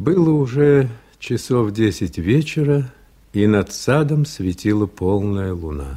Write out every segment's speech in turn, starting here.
Было уже часов 10 вечера, и над садом светила полная луна.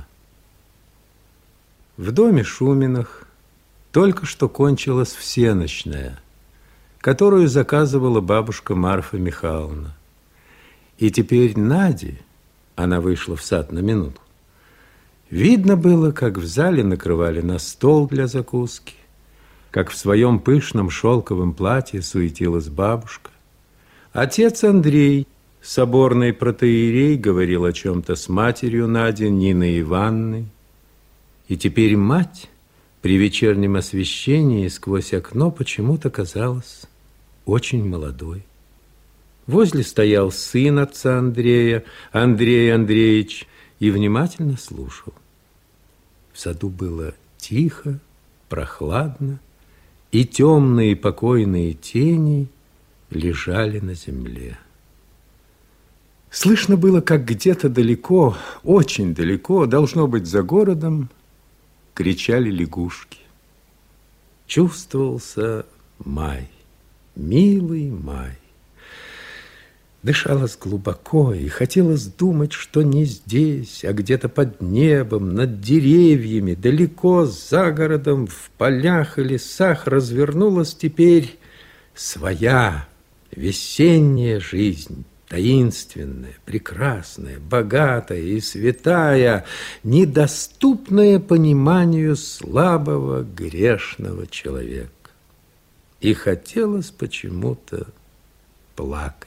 В доме Шуминых только что кончилась всенощная, которую заказывала бабушка Марфа Михайловна. И теперь Наде, она вышла в сад на минуту, видно было, как в зале накрывали на стол для закуски, как в своем пышном шелковом платье суетилась бабушка. Отец Андрей, соборный протоиерей, говорил о чем-то с матерью Нади, Ниной Ивановной. И теперь мать при вечернем освещении сквозь окно почему-то казалась очень молодой. Возле стоял сын отца Андрея, Андрей Андреевич, и внимательно слушал. В саду было тихо, прохладно, и темные покойные тени лежали на земле. Слышно было, как где-то далеко, очень далеко, должно быть за городом, кричали лягушки. Чувствовался май, милый май. Дышалось глубоко, и хотелось думать, что не здесь, а где-то под небом, над деревьями, далеко за городом, в полях и лесах развернулась теперь своя весенняя жизнь, таинственная, прекрасная, богатая и святая, недоступная пониманию слабого грешного человека. И хотелось почему-то плакать.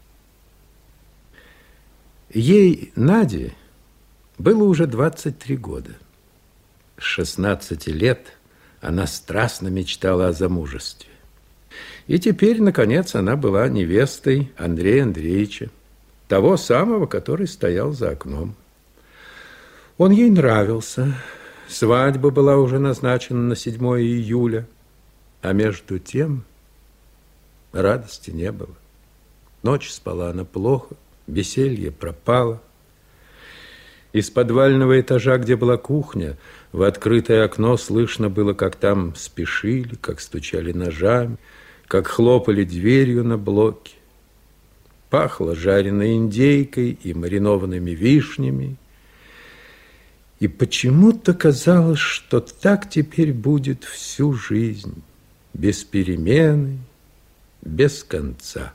Ей, Наде, было уже 23 года. С 16 лет она страстно мечтала о замужестве. И теперь, наконец, она была невестой Андрея Андреевича, того самого, который стоял за окном. Он ей нравился. Свадьба была уже назначена на 7 июля. А между тем радости не было. Ночь спала она плохо, веселье пропало. Из подвального этажа, где была кухня, в открытое окно слышно было, как там спешили, как стучали ножами, как хлопали дверью на блоке. Пахло жареной индейкой и маринованными вишнями. И почему-то казалось, что так теперь будет всю жизнь, без перемены, без конца.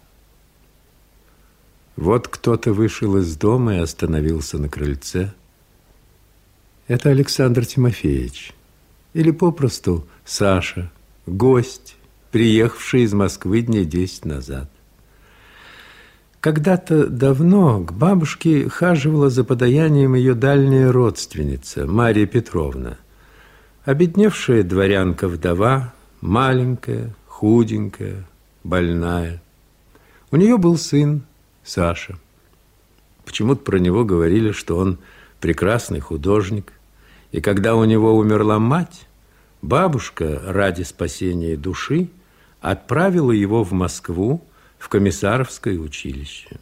Вот кто-то вышел из дома и остановился на крыльце. Это Александр Тимофеевич, или попросту Саша, гость, приехавший из Москвы дней 10 назад. Когда-то давно к бабушке хаживала за подаянием ее дальняя родственница Мария Петровна, обедневшая дворянка-вдова, маленькая, худенькая, больная. У нее был сын Саша. Почему-то про него говорили, что он прекрасный художник. И когда у него умерла мать, бабушка ради спасения души отправила его в Москву, в комиссаровское училище.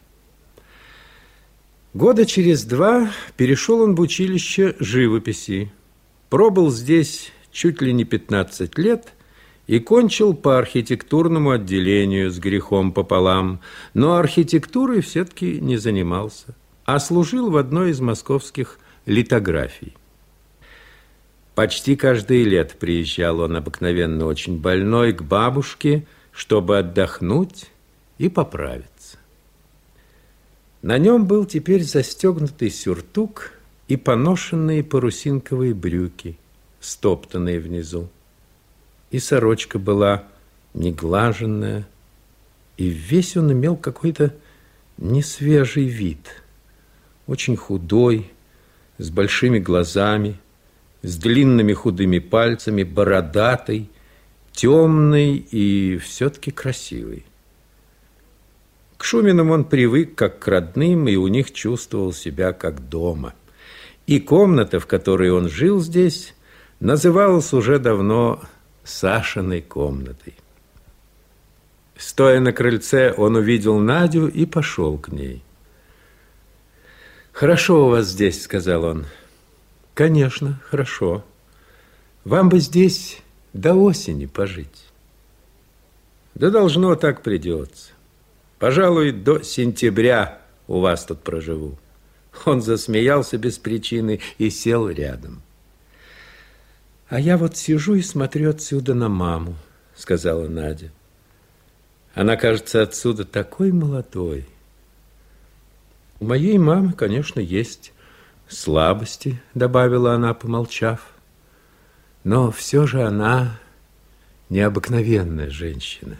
Года через 2 перешел он в училище живописи. Пробыл здесь чуть ли не 15 лет и кончил по архитектурному отделению с грехом пополам, но архитектурой все-таки не занимался, а служил в одной из московских литографий. Почти каждое лето приезжал он, обыкновенно очень больной, к бабушке, чтобы отдохнуть и поправиться. На нем был теперь застегнутый сюртук и поношенные парусинковые брюки, стоптанные внизу. И сорочка была неглаженная, и весь он имел какой-то несвежий вид, очень худой, с большими глазами, с длинными худыми пальцами, бородатый, темный и все-таки красивый. К Шуминым он привык как к родным, и у них чувствовал себя как дома. И комната, в которой он жил здесь, называлась уже давно Сашиной комнатой. Стоя на крыльце, он увидел Надю и пошел к ней. «Хорошо у вас здесь», — сказал он. «Конечно, хорошо. Вам бы здесь до осени пожить». «Да должно так придется. Пожалуй, до сентября у вас тут проживу. Он засмеялся без причины и сел рядом. А я вот сижу и смотрю отсюда на маму, сказала Надя. Она кажется отсюда такой молодой. У моей мамы, конечно, есть слабости, добавила она, помолчав. Но все же она необыкновенная женщина.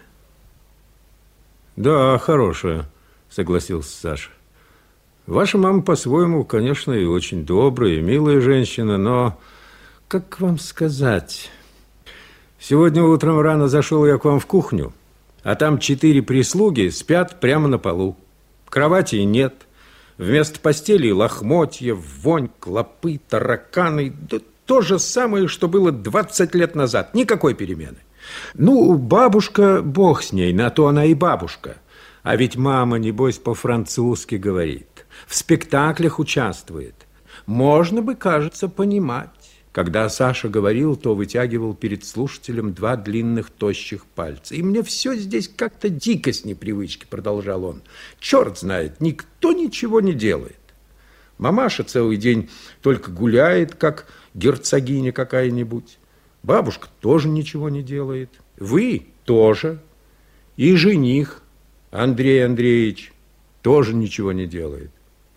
Да, хорошая, согласился Саша. Ваша мама по-своему, конечно, и очень добрая, и милая женщина, но, как вам сказать, сегодня утром рано зашел я к вам в кухню, а там 4 прислуги спят прямо на полу. Кровати нет. Вместо постели лохмотья, вонь, клопы, тараканы. Да то же самое, что было 20 лет назад. Никакой перемены. Ну, бабушка, бог с ней, на то она и бабушка. А ведь мама, небось, по-французски говорит. В спектаклях участвует. Можно бы, кажется, понимать. Когда Саша говорил, то вытягивал перед слушателем 2 длинных тощих пальца. И мне все здесь как-то дико с непривычки, продолжал он. Черт знает, никто ничего не делает. Мамаша целый день только гуляет, как герцогиня какая-нибудь. Бабушка тоже ничего не делает. Вы тоже. И жених Андрей Андреевич тоже ничего не делает.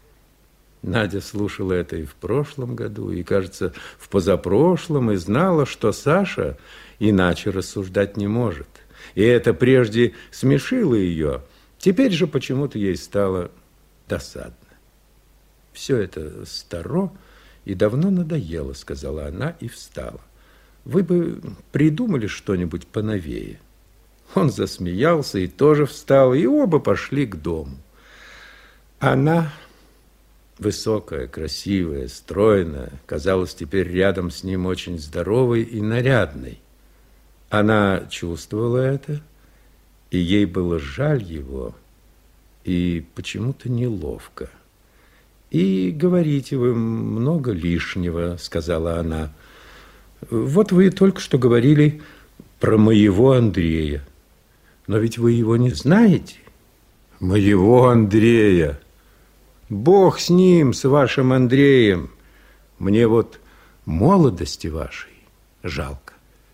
Надя слушала это и в прошлом году, и, кажется, в позапрошлом, и знала, что Саша иначе рассуждать не может. И это прежде смешило ее, теперь же почему-то ей стало досадно. Все это старо и давно надоело, сказала она и встала. Вы бы придумали что-нибудь поновее. Он засмеялся и тоже встал, и оба пошли к дому. Она... высокая, красивая, стройная, казалась теперь рядом с ним очень здоровой и нарядной. Она чувствовала это, и ей было жаль его, и почему-то неловко. «И говорите вы много лишнего», — сказала она. «Вот вы только что говорили про моего Андрея. Но ведь вы его не знаете». «Моего Андрея! Бог с ним, с вашим Андреем. Мне вот молодости вашей жалко».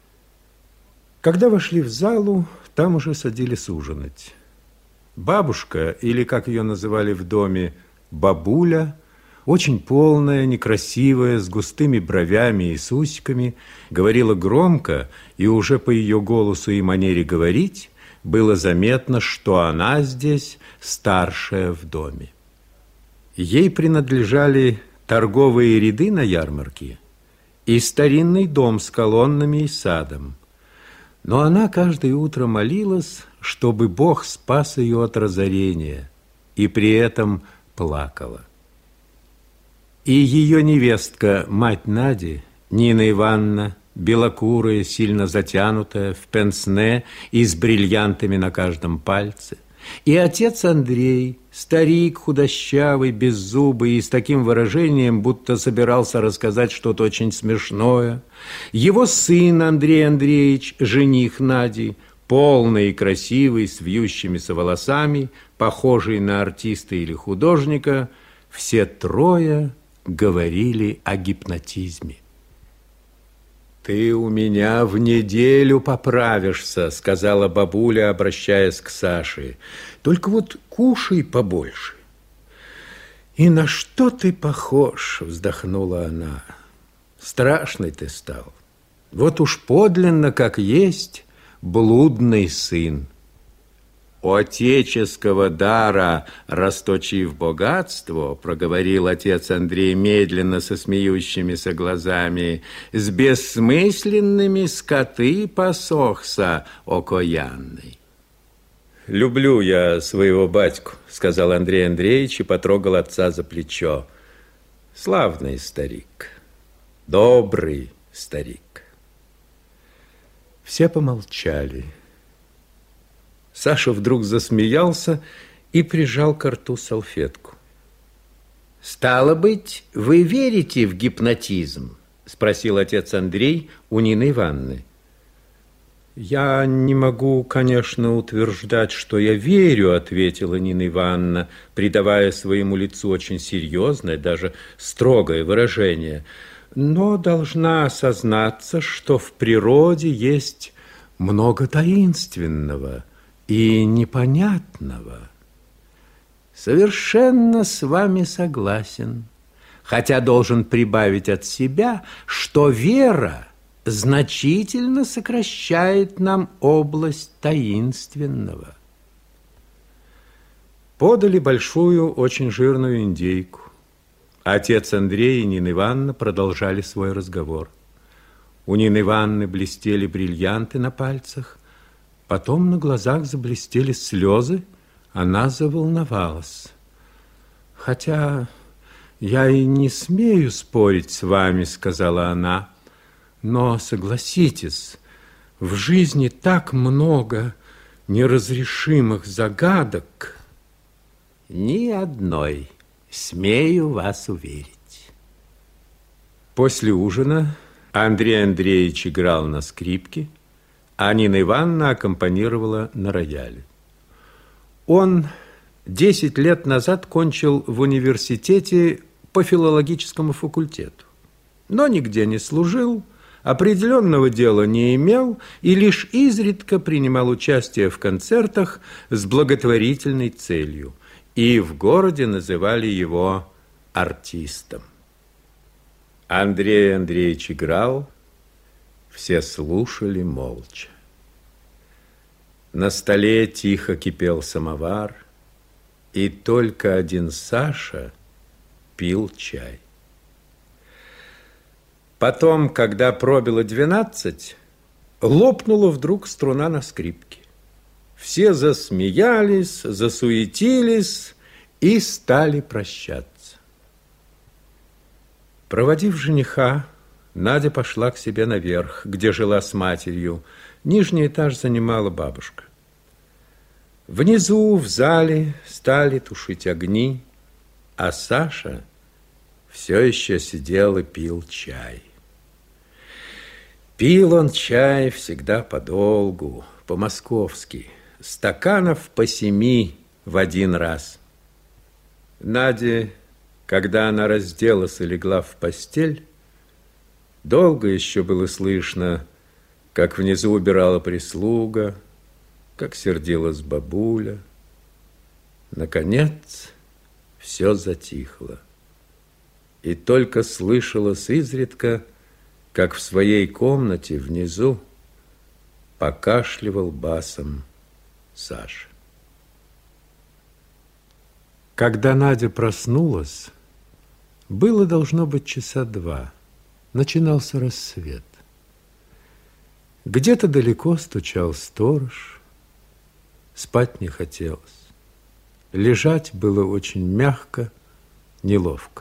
Когда вошли в залу, там уже садились ужинать. Бабушка, или, как ее называли в доме, бабуля, очень полная, некрасивая, с густыми бровями и с усиками, говорила громко, и уже по ее голосу и манере говорить было заметно, что она здесь старшая в доме. Ей принадлежали торговые ряды на ярмарке и старинный дом с колоннами и садом. Но она каждое утро молилась, чтобы Бог спас ее от разорения, и при этом плакала. И ее невестка, мать Нади, Нина Ивановна, белокурая, сильно затянутая, в пенсне и с бриллиантами на каждом пальце, и отец Андрей, старик, худощавый, беззубый и с таким выражением, будто собирался рассказать что-то очень смешное, его сын Андрей Андреевич, жених Нади, полный и красивый, с вьющимися волосами, похожий на артиста или художника, все трое говорили о гипнотизме. «Ты у меня в неделю поправишься», — сказала бабуля, обращаясь к Саше. «Только вот кушай побольше». «И на что ты похож?» — вздохнула она. «Страшный ты стал. Вот уж подлинно, как есть, блудный сын. Отеческого дара, расточив богатство, проговорил отец Андрей медленно со смеющимися глазами, с бессмысленными скоты посохся окаянный. «Люблю я своего батьку», — сказал Андрей Андреевич и потрогал отца за плечо. «Славный старик, добрый старик». Все помолчали. Саша вдруг засмеялся и прижал к рту салфетку. «Стало быть, вы верите в гипнотизм?» — спросил отец Андрей у Нины Ивановны. Я не могу, конечно, утверждать, что я верю, ответила Нина Ивановна, придавая своему лицу очень серьезное, даже строгое выражение. Но должна осознаться, что в природе есть много таинственного и непонятного. Совершенно с вами согласен, хотя должен прибавить от себя, что вера значительно сокращает нам область таинственного. Подали большую, очень жирную индейку. Отец Андрей и Нина Ивановна продолжали свой разговор. У Нины Ивановны блестели бриллианты на пальцах, потом на глазах заблестели слезы, она заволновалась. Хотя я и не смею спорить с вами, сказала она, но согласитесь, в жизни так много неразрешимых загадок. Ни одной, смею вас уверить. После ужина Андрей Андреевич играл на скрипке, а Нина Ивановна аккомпанировала на рояле. Он 10 лет назад кончил в университете по филологическому факультету, но нигде не служил, определенного дела не имел и лишь изредка принимал участие в концертах с благотворительной целью. И в городе называли его артистом. Андрей Андреевич играл, все слушали молча. На столе тихо кипел самовар, и только один Саша пил чай. Потом, когда пробило 12, лопнула вдруг струна на скрипке. Все засмеялись, засуетились и стали прощаться. Проводив жениха, Надя пошла к себе наверх, где жила с матерью. Нижний этаж занимала бабушка. Внизу, в зале, стали тушить огни, а Саша все еще сидел и пил чай. Пил он чай всегда подолгу, по-московски, стаканов по 7 в один раз. Наде, когда она разделась и легла в постель, долго еще было слышно, как внизу убирала прислуга, как сердилась бабуля. Наконец, все затихло. И только слышалось изредка, как в своей комнате внизу покашливал басом Саша. Когда Надя проснулась, было должно быть часа 2. Начинался рассвет. Где-то далеко стучал сторож. Спать не хотелось. Лежать было очень мягко, неловко.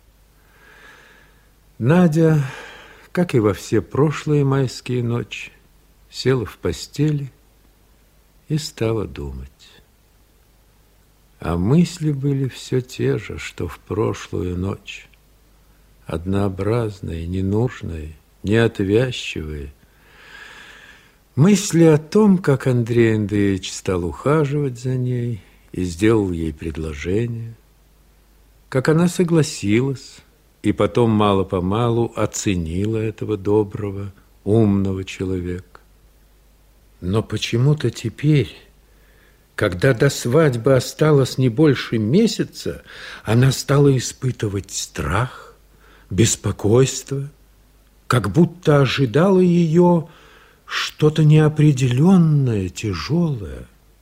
Надя, как и во все прошлые майские ночи, села в постели и стала думать. А мысли были все те же, что в прошлую ночь. Однообразные, ненужные, неотвязчивые. Мысли о том, как Андрей Андреевич стал ухаживать за ней и сделал ей предложение, как она согласилась и потом мало-помалу оценила этого доброго, умного человека. Но почему-то теперь, когда до свадьбы осталось не больше месяца, она стала испытывать страх, беспокойство, как будто ожидало ее что-то неопределенное, тяжелое.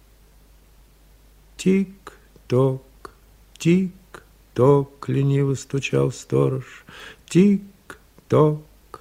Тик-ток, тик-ток, лениво стучал сторож. Тик-ток.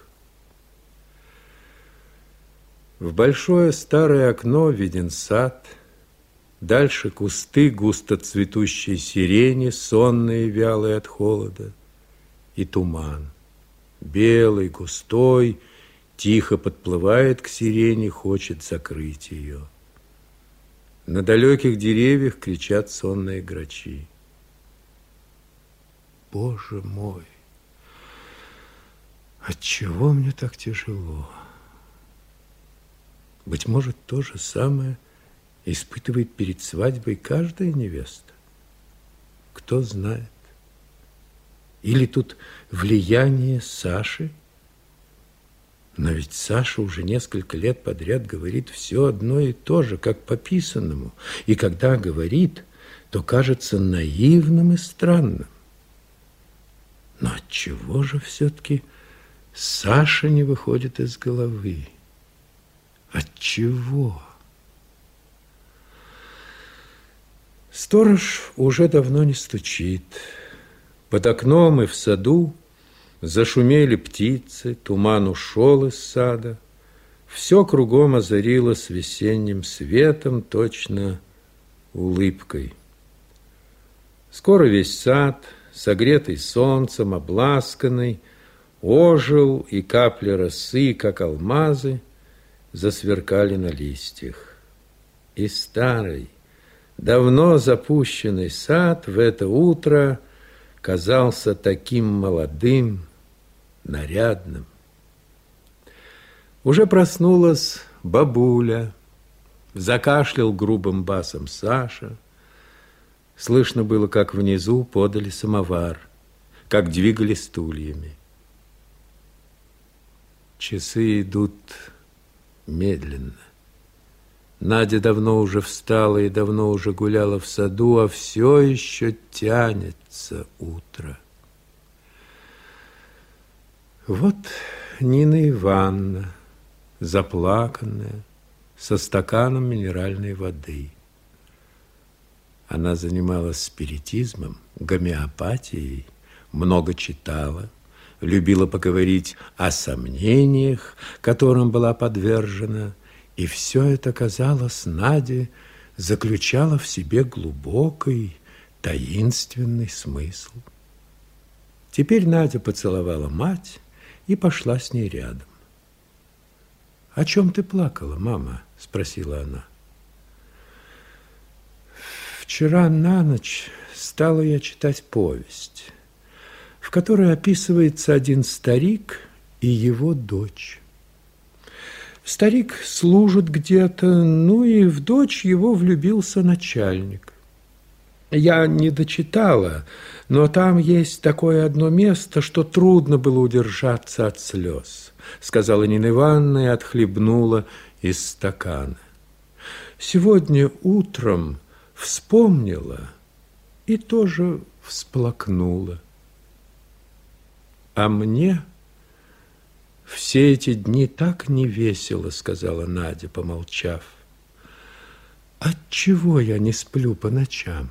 В большое старое окно виден сад, дальше кусты густо цветущей сирени, сонные и вялые от холода, и туман, белый, густой, тихо подплывает к сирени, хочет закрыть ее. На далеких деревьях кричат сонные грачи. Боже мой, отчего мне так тяжело? Быть может, то же самое испытывает перед свадьбой каждая невеста. Кто знает. Или тут влияние Саши? Но ведь Саша уже несколько лет подряд говорит все одно и то же, как по писанному. И когда говорит, то кажется наивным и странным. Но отчего же все-таки Саша не выходит из головы? Отчего? Сторож уже давно не стучит. Под окном и в саду зашумели птицы, туман ушел из сада. Все кругом озарилось весенним светом, точно улыбкой. Скоро весь сад, согретый солнцем, обласканный, ожил, и капли росы, как алмазы, засверкали на листьях. И старый, давно запущенный сад в это утро казался таким молодым, нарядным. Уже проснулась бабуля, закашлял грубым басом Саша. Слышно было, как внизу подали самовар, как двигали стульями. Часы идут медленно. Надя давно уже встала и давно уже гуляла в саду, а все еще тянется утро. Вот Нина Ивановна, заплаканная, со стаканом минеральной воды. Она занималась спиритизмом, гомеопатией, много читала, любила поговорить о сомнениях, которым была подвержена, и все это, казалось, Наде заключало в себе глубокий, таинственный смысл. Теперь Надя поцеловала мать и пошла с ней рядом. «О чем ты плакала, мама?» – спросила она. «Вчера на ночь стала я читать повесть, в которой описывается один старик и его дочь. Старик служит где-то, ну и в дочь его влюбился начальник. Я не дочитала, но там есть такое одно место, что трудно было удержаться от слез», сказала Нина Ивановна и отхлебнула из стакана. «Сегодня утром вспомнила и тоже всплакнула. А мне все эти дни так не весело», сказала Надя, помолчав. «Отчего я не сплю по ночам?»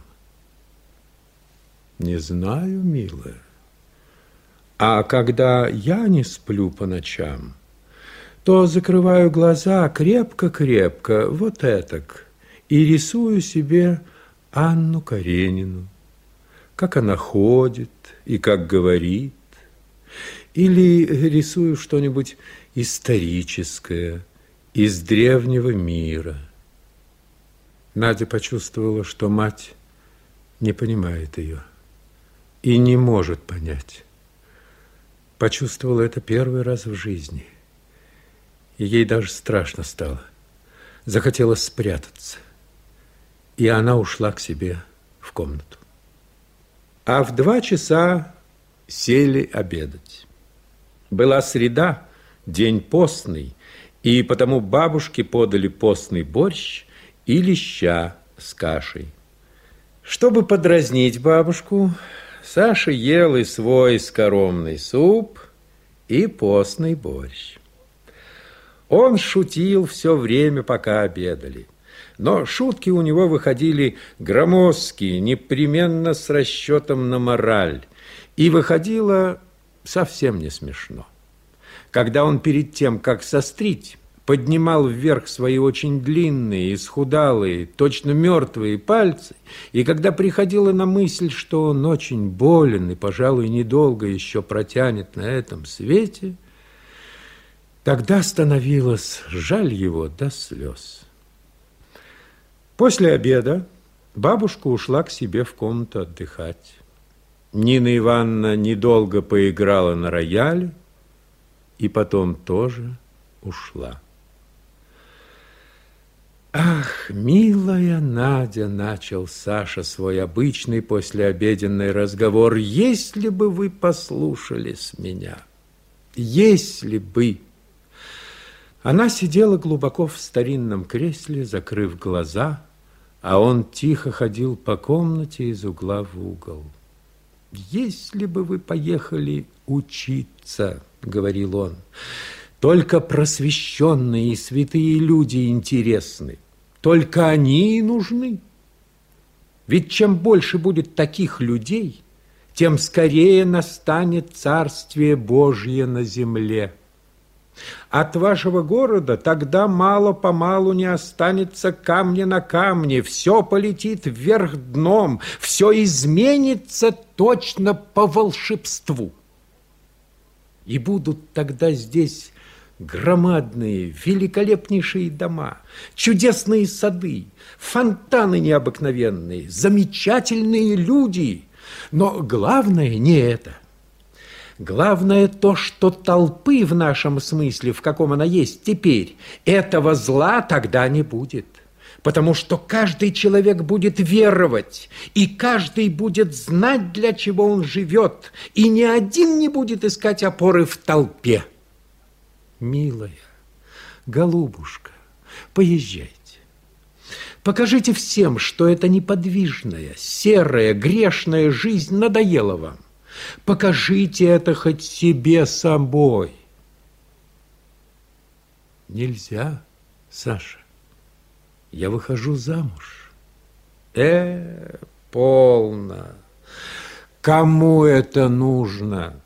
«Не знаю, милая. А когда я не сплю по ночам, то закрываю глаза крепко-крепко, вот этак, и рисую себе Анну Каренину, как она ходит и как говорит, или рисую что-нибудь историческое из древнего мира». Надя почувствовала, что мать не понимает ее и не может понять. Почувствовала это первый раз в жизни. И ей даже страшно стало. Захотелось спрятаться. И она ушла к себе в комнату. А в 2 часа сели обедать. Была среда, день постный, и потому бабушке подали постный борщ и леща с кашей. Чтобы подразнить бабушку, Саша ел и свой скоромный суп, и постный борщ. Он шутил все время, пока обедали. Но шутки у него выходили громоздкие, непременно с расчетом на мораль. И выходило совсем не смешно. Когда он перед тем, как сострить, поднимал вверх свои очень длинные, исхудалые, точно мертвые пальцы, и когда приходила на мысль, что он очень болен и, пожалуй, недолго еще протянет на этом свете, тогда становилось жаль его до слез. После обеда бабушка ушла к себе в комнату отдыхать. Нина Ивановна недолго поиграла на рояле и потом тоже ушла. Ах, милая Надя, начал Саша свой обычный послеобеденный разговор, если бы вы послушались меня, если бы. Она сидела глубоко в старинном кресле, закрыв глаза, а он тихо ходил по комнате из угла в угол. Если бы вы поехали учиться, говорил он, только просвещенные и святые люди интересны. Только они и нужны. Ведь чем больше будет таких людей, тем скорее настанет Царствие Божье на земле. От вашего города тогда мало-помалу не останется камня на камне, все полетит вверх дном, все изменится точно по волшебству. И будут тогда здесь громадные, великолепнейшие дома, чудесные сады, фонтаны необыкновенные, замечательные люди. Но главное не это. Главное то, что толпы в нашем смысле, в каком она есть теперь, этого зла тогда не будет. Потому что каждый человек будет веровать, и каждый будет знать, для чего он живет, и ни один не будет искать опоры в толпе. Милая, голубушка, поезжайте. Покажите всем, что эта неподвижная, серая, грешная жизнь надоела вам. Покажите это хоть себе собой. Нельзя, Саша. Я выхожу замуж. Полно. Кому это нужно?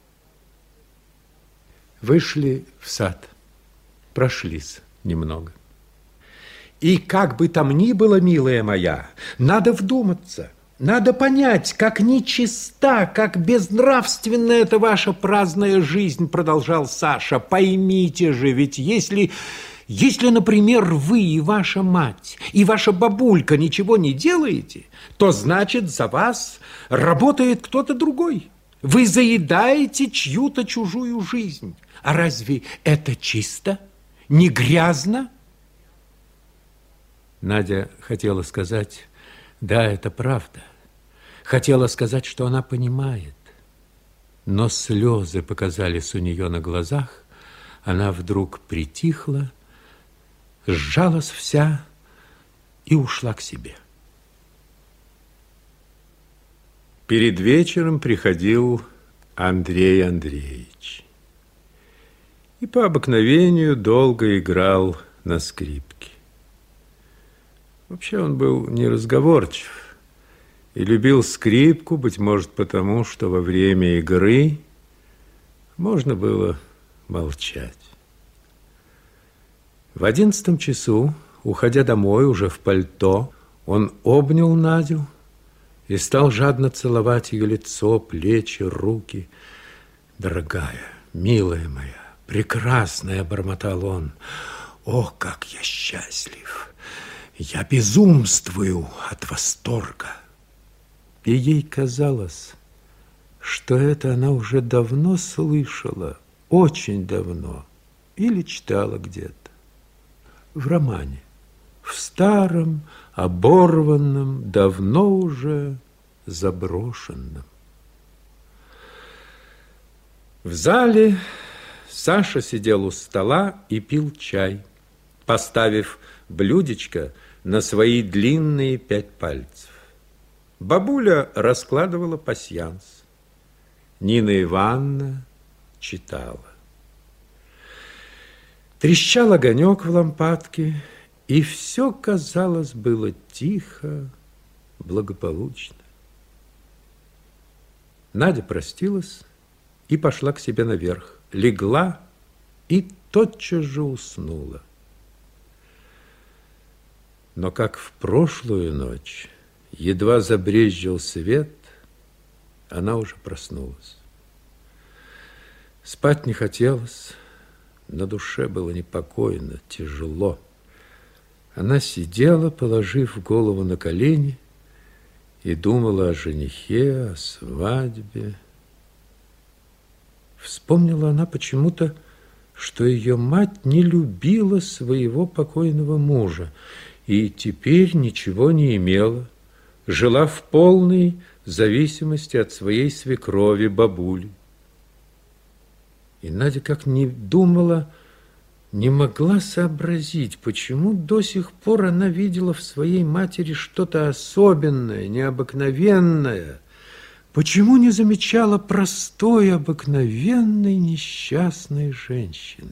Вышли в сад, прошлись немного. И как бы там ни было, милая моя, надо вдуматься, надо понять, как нечиста, как безнравственна эта ваша праздная жизнь, продолжал Саша. Поймите же, ведь если, например, вы и ваша мать, и ваша бабулька ничего не делаете, то значит, за вас работает кто-то другой. Вы заедаете чью-то чужую жизнь. А разве это чисто? Не грязно? Надя хотела сказать, да, это правда. Хотела сказать, что она понимает. Но слезы показались у нее на глазах. Она вдруг притихла, сжалась вся и ушла к себе. Перед вечером приходил Андрей Андреевич. И по обыкновению долго играл на скрипке. Вообще он был неразговорчив и любил скрипку, быть может, потому, что во время игры можно было молчать. В 11 часу, уходя домой уже в пальто, он обнял Надю и стал жадно целовать ее лицо, плечи, руки. «Дорогая, милая моя, прекрасная», — бормотал он, — «о, как я счастлив! Я безумствую от восторга». И ей казалось, что это она уже давно слышала, очень давно, или читала где-то. В романе, в старом, оборванном, давно уже заброшенном. В зале Саша сидел у стола и пил чай, поставив блюдечко на свои длинные 5 пальцев. Бабуля раскладывала пасьянс. Нина Ивановна читала. Трещал огонек в лампадке, и все, казалось, было тихо, благополучно. Надя простилась и пошла к себе наверх, легла и тотчас же уснула. Но как в прошлую ночь, едва забрезжил свет, она уже проснулась. Спать не хотелось, на душе было непокойно, тяжело. Она сидела, положив голову на колени, и думала о женихе, о свадьбе. Вспомнила она почему-то, что ее мать не любила своего покойного мужа, и теперь ничего не имела, жила в полной зависимости от своей свекрови бабули. И Надя как не думала, не могла сообразить, почему до сих пор она видела в своей матери что-то особенное, необыкновенное, почему не замечала простой, обыкновенной, несчастной женщины.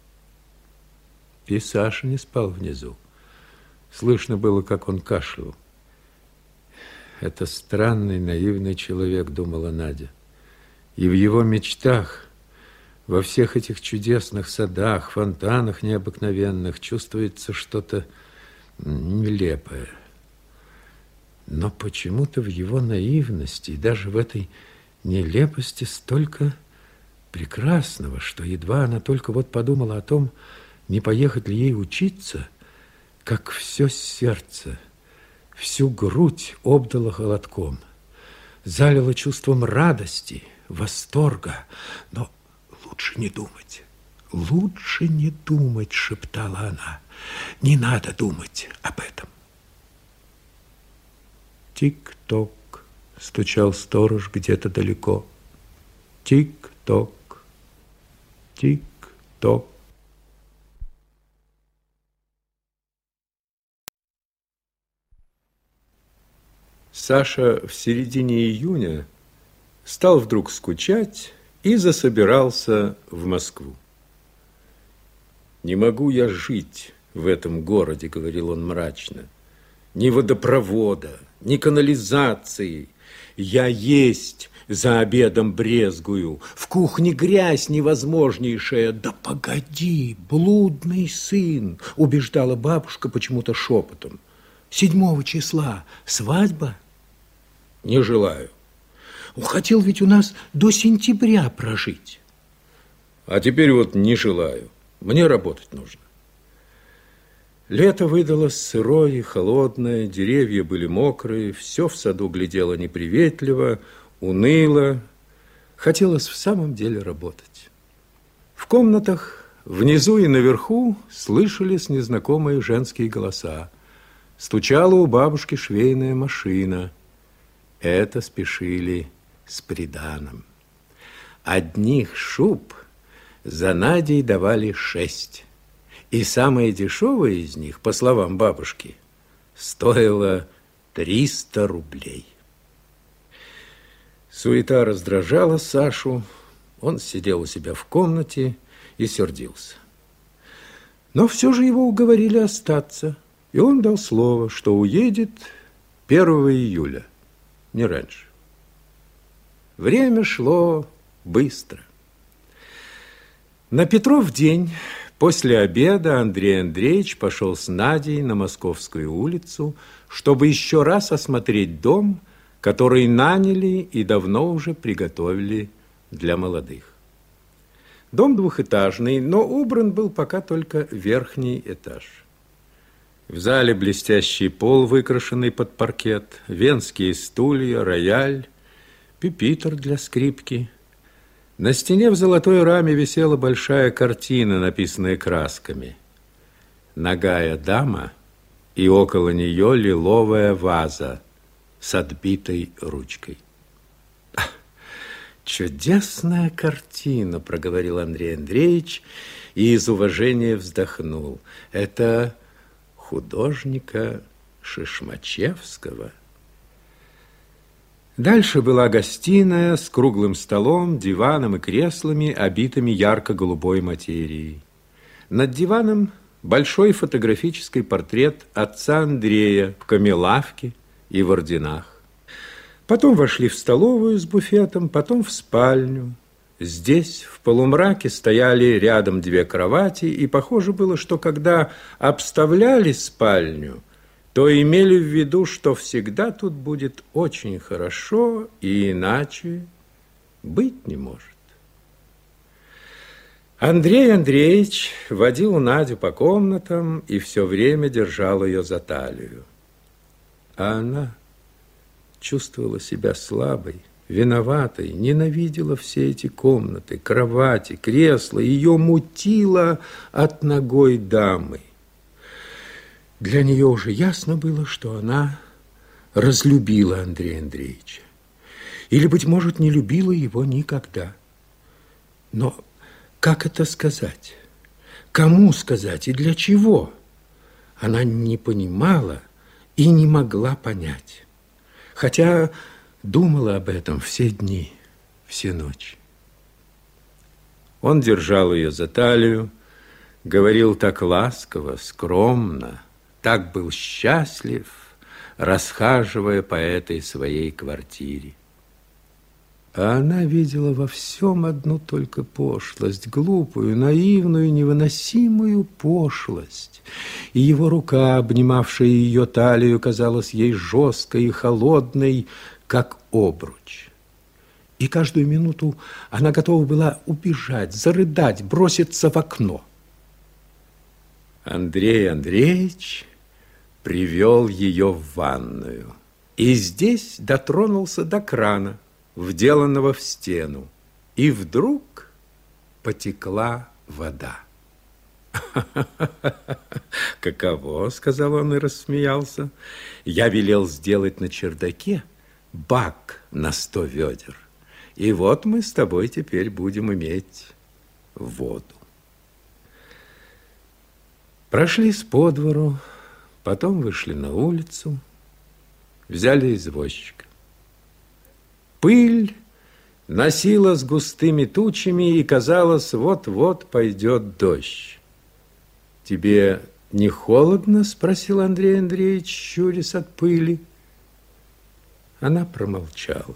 И Саша не спал внизу. Слышно было, как он кашлял. Это странный, наивный человек, думала Надя. И в его мечтах, во всех этих чудесных садах, фонтанах необыкновенных чувствуется что-то нелепое. Но почему-то в его наивности и даже в этой нелепости столько прекрасного, что едва она только вот подумала о том, не поехать ли ей учиться, как все сердце, всю грудь обдало холодком, залило чувством радости, восторга, но лучше не думать, шептала она. Не надо думать об этом. Тик-ток, стучал сторож где-то далеко. Тик-ток, тик-ток. Саша в середине июня стал вдруг скучать и засобирался в Москву. «Не могу я жить в этом городе», — говорил он мрачно. «Ни водопровода, ни канализации. Я есть за обедом брезгую. В кухне грязь невозможнейшая». «Да погоди, блудный сын», — убеждала бабушка почему-то шепотом. 7 числа свадьба? Не желаю. Хотел ведь у нас до сентября прожить. А теперь вот не желаю. Мне работать нужно. Лето выдалось сырое и холодное, деревья были мокрые, все в саду глядело неприветливо, уныло. Хотелось в самом деле работать. В комнатах внизу и наверху слышались незнакомые женские голоса. Стучала у бабушки швейная машина. Это спешили с приданым. Одних шуб за Надей давали 6. И самая дешевая из них, по словам бабушки, стоила 300 рублей. Суета раздражала Сашу. Он сидел у себя в комнате и сердился. Но все же его уговорили остаться. И он дал слово, что уедет 1 июля, не раньше. Время шло быстро. На Петров день после обеда Андрей Андреевич пошел с Надей на Московскую улицу, чтобы еще раз осмотреть дом, который наняли и давно уже приготовили для молодых. Дом двухэтажный, но убран был пока только верхний этаж. В зале блестящий пол, выкрашенный под паркет, венские стулья, рояль, пюпитр для скрипки. На стене в золотой раме висела большая картина, написанная красками. Нагая дама, и около нее лиловая ваза с отбитой ручкой. «Чудесная картина», — проговорил Андрей Андреевич и из уважения вздохнул. «Это художника Шишмачевского». Дальше была гостиная с круглым столом, диваном и креслами, обитыми ярко-голубой материей. Над диваном большой фотографический портрет отца Андрея в камелавке и в орденах. Потом вошли в столовую с буфетом, потом в спальню. Здесь, в полумраке, стояли рядом 2 кровати, и похоже было, что когда обставляли спальню, то имели в виду, что всегда тут будет очень хорошо, и иначе быть не может. Андрей Андреевич водил Надю по комнатам и все время держал ее за талию. А она чувствовала себя слабой, виноватой, ненавидела все эти комнаты, кровати, кресла, ее мутило от нагой дамы. Для нее уже ясно было, что она разлюбила Андрея Андреевича. Или, быть может, не любила его никогда. Но как это сказать? Кому сказать и для чего? Она не понимала и не могла понять. Хотя думала об этом все дни, все ночи. Он держал ее за талию, говорил так ласково, скромно, так был счастлив, расхаживая по этой своей квартире. А она видела во всем одну только пошлость, глупую, наивную, невыносимую пошлость. И его рука, обнимавшая ее талию, казалась ей жесткой и холодной, как обруч. И каждую минуту она готова была убежать, зарыдать, броситься в окно. Андрей Андреевич привел ее в ванную. И здесь дотронулся до крана, вделанного в стену, и вдруг потекла вода. «Каково?» — сказал он и рассмеялся. «Я велел сделать на чердаке бак на 100 ведер, и вот мы с тобой теперь будем иметь воду». Прошлись по двору, потом вышли на улицу, взяли извозчика. Пыль носилась густыми тучами, и, казалось, вот-вот пойдет дождь. «Тебе не холодно?» – спросил Андрей Андреевич, щурясь от пыли. Она промолчала.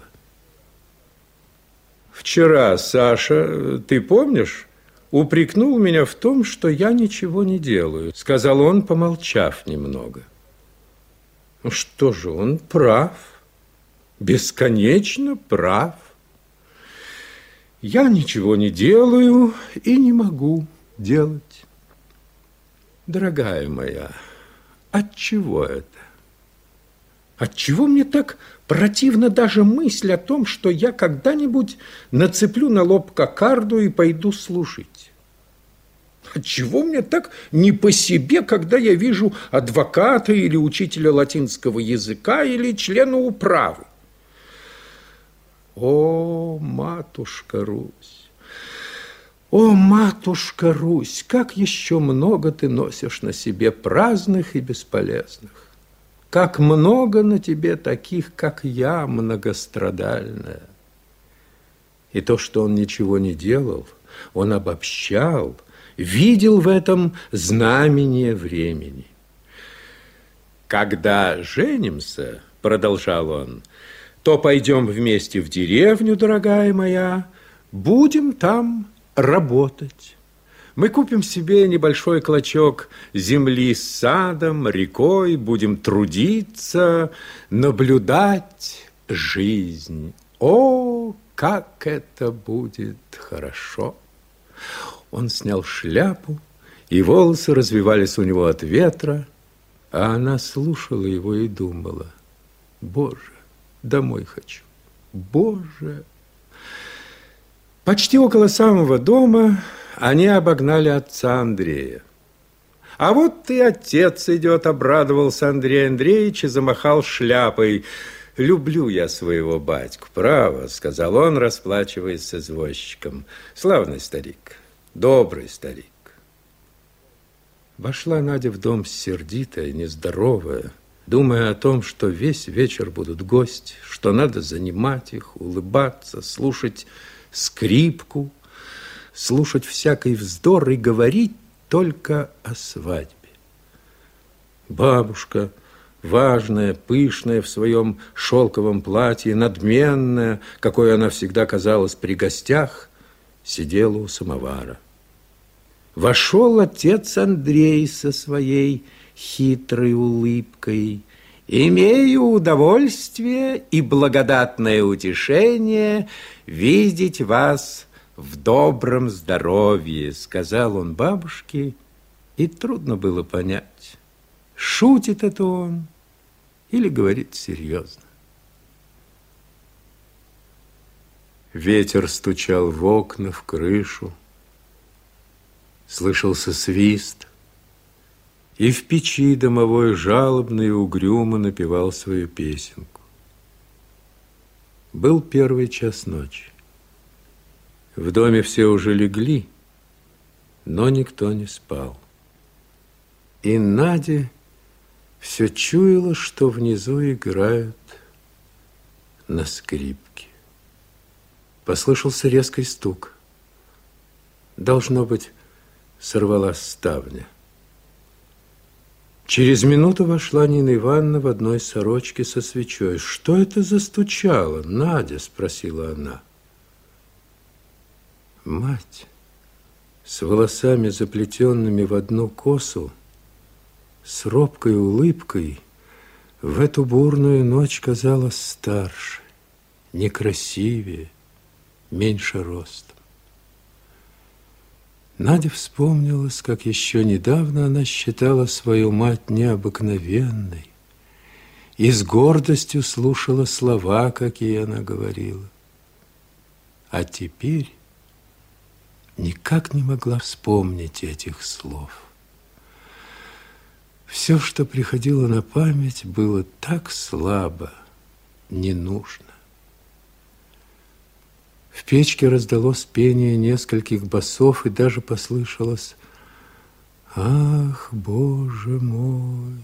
«Вчера, Саша, ты помнишь, упрекнул меня в том, что я ничего не делаю», – сказал он, помолчав немного. «Что же, он прав. Бесконечно прав. Я ничего не делаю и не могу делать. Дорогая моя, отчего это? Отчего мне так противна даже мысль о том, что я когда-нибудь нацеплю на лоб кокарду и пойду служить? Отчего мне так не по себе, когда я вижу адвоката или учителя латинского языка или члена управы? О, матушка Русь! О, матушка Русь! Как еще много ты носишь на себе праздных и бесполезных! Как много на тебе таких, как я, многострадальная! И то, что он ничего не делал, он обобщал, видел в этом знамение времени. «Когда женимся, — продолжал он, — то пойдем вместе в деревню, дорогая моя, будем там работать. Мы купим себе небольшой клочок земли с садом, рекой, будем трудиться, наблюдать жизнь. О, как это будет хорошо!» Он снял шляпу, и волосы развивались у него от ветра, а она слушала его и думала: «Боже, домой хочу, Боже!» Почти около самого дома они обогнали отца Андрея. «А вот и отец идет», — обрадовался Андрей Андреевич и замахал шляпой. «Люблю я своего батьку, право», — сказал он, расплачиваясь с извозчиком. «Славный старик, добрый старик». Вошла Надя в дом сердитая, нездоровая, думая о том, что весь вечер будут гости, что надо занимать их, улыбаться, слушать скрипку, слушать всякий вздор и говорить только о свадьбе. Бабушка, важная, пышная в своем шелковом платье, надменная, какой она всегда казалась при гостях, сидела у самовара. Вошел отец Андрей со своей хитрой улыбкой. «Имею удовольствие и благодатное утешение видеть вас в добром здоровье», — сказал он бабушке, и трудно было понять, шутит это он или говорит серьезно. Ветер стучал в окна, в крышу, слышался свист. и в печи домовой жалобно и угрюмо напевал свою песенку. Был 1 час ночи. В доме все уже легли, но никто не спал. И Надя все чуяла, что внизу играют на скрипке. Послышался резкий стук. Должно быть, сорвалась ставня. Через минуту вошла Нина Ивановна в одной сорочке со свечой. «Что это застучало, Надя?» – спросила она. Мать, с волосами, заплетенными в одну косу, с робкой улыбкой, в эту бурную ночь казалась старше, некрасивее, меньше ростом. Надя вспомнилась, как еще недавно она считала свою мать необыкновенной и с гордостью слушала слова, какие она говорила. А теперь никак не могла вспомнить этих слов. Все, что приходило на память, было так слабо, не нужно. В печке раздалось пение нескольких басов, и даже послышалось: «Ах, Боже мой!»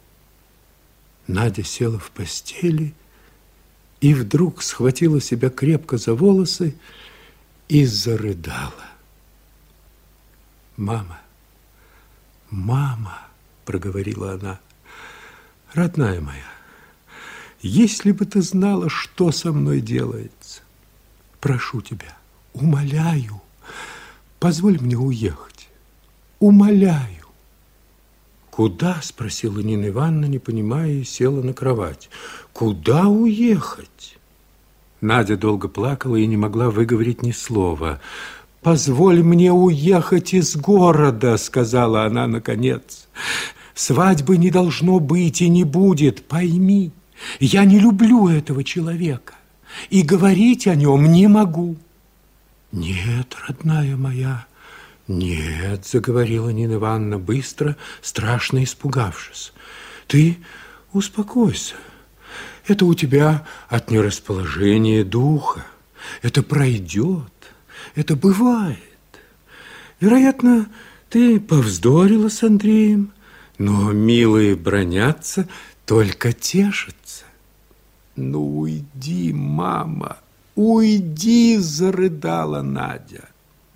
Надя села в постели и вдруг схватила себя крепко за волосы и зарыдала. «Мама, мама!» – проговорила она. «Родная моя, если бы ты знала, что со мной делается! Прошу тебя, умоляю, позволь мне уехать. Умоляю». «Куда?» – спросила Нина Ивановна, не понимая, и села на кровать. «Куда уехать?» Надя долго плакала и не могла выговорить ни слова. «Позволь мне уехать из города», – сказала она наконец. «Свадьбы не должно быть и не будет, пойми. Я не люблю этого человека и говорить о нем не могу». «Нет, родная моя, нет», – заговорила Нина Ивановна быстро, страшно испугавшись. «Ты успокойся. Это у тебя от нерасположения духа. Это пройдет, это бывает. Вероятно, ты повздорила с Андреем, но милые бранятся, только тешатся». «Ну, уйди, мама, уйди!» – зарыдала Надя.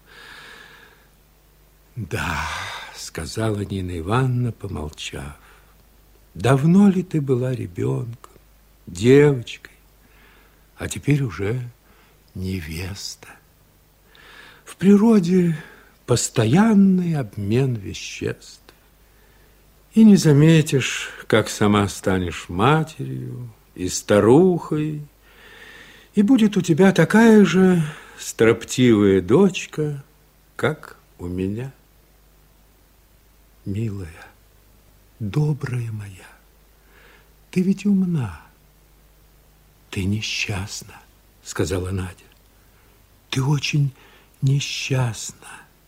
«Да», – сказала Нина Ивановна, помолчав, «давно ли ты была ребенком, девочкой, а теперь уже невеста? В природе постоянный обмен веществ. И не заметишь, как сама станешь матерью и старухой, и будет у тебя такая же строптивая дочка, как у меня. Милая, добрая моя, ты ведь умна, ты несчастна», – сказала Надя. «Ты очень несчастна.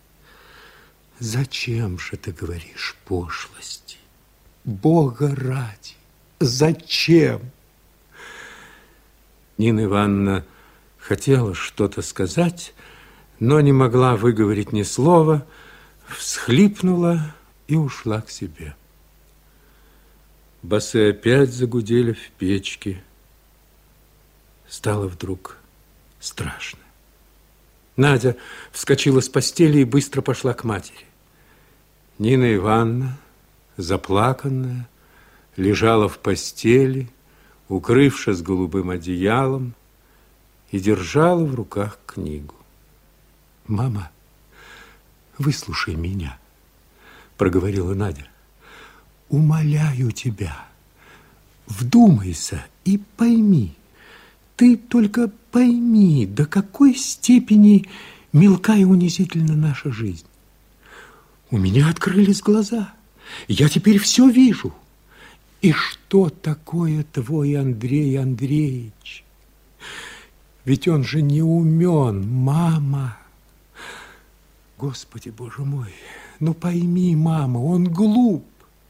Зачем же ты говоришь пошлости? Бога ради, зачем?» Нина Ивановна хотела что-то сказать, но не могла выговорить ни слова, всхлипнула и ушла к себе. Басы опять загудели в печке. Стало вдруг страшно. Надя вскочила с постели и быстро пошла к матери. Нина Ивановна, заплаканная, лежала в постели, укрывшись голубым одеялом, и держала в руках книгу. «Мама, выслушай меня», – проговорила Надя. «Умоляю тебя, вдумайся и пойми. Ты только пойми, до какой степени мелка и унизительна наша жизнь. У меня открылись глаза, я теперь все вижу. И что такое твой Андрей Андреевич? Ведь он же не умен, мама. Господи, Боже мой, ну пойми, мама, он глуп.